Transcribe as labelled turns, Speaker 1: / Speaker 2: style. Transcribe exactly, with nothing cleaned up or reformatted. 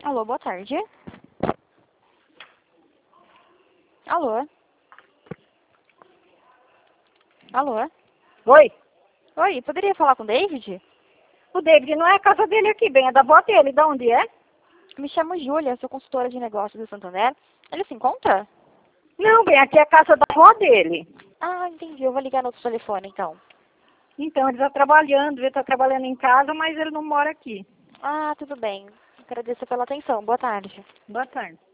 Speaker 1: Alô, boa tarde. Alô? Alô?
Speaker 2: Oi?
Speaker 1: Oi, poderia falar com o David?
Speaker 2: O David não é a casa dele aqui, bem, é da avó dele. De onde é?
Speaker 1: Me chamo Júlia, sou consultora de negócios do Santander. Ele se encontra?
Speaker 2: Não, bem, aqui é a casa da avó dele.
Speaker 1: Ah, entendi. Eu vou ligar no outro telefone, então.
Speaker 2: Então, ele está trabalhando, ele está trabalhando em casa, mas ele não mora aqui.
Speaker 1: Ah, tudo bem. Agradeço pela atenção. Boa tarde.
Speaker 2: Boa tarde.